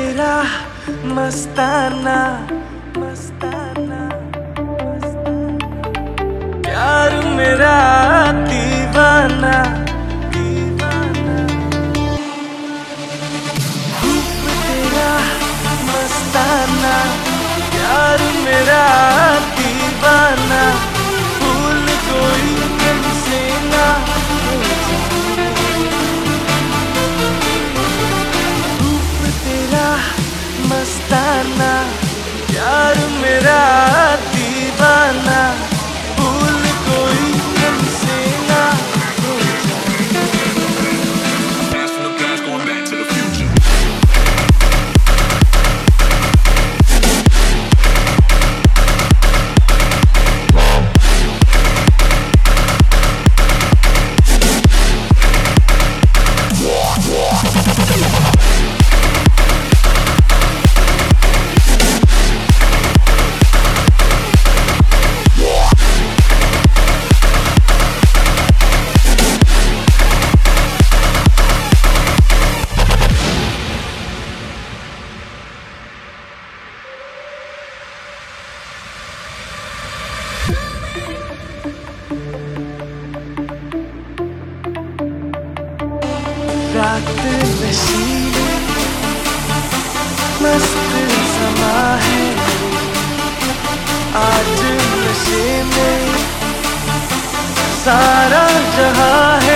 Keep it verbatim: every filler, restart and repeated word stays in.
तेरा मस्ताना मस्ताना प्यार मेरा दीवाना दीवाना रूप तेरा मस्ताना प्यार मेरा दीवाना भूल कोई तुमसे ना हो जाए। रूप तेरा मस्ताना प्यार मेरा दीवाना भूल कोई तुमसे ना हो जाए। Blast from the past, going back to the future. रात नशीली मस्त समा है आज नशे में सारा जहां है।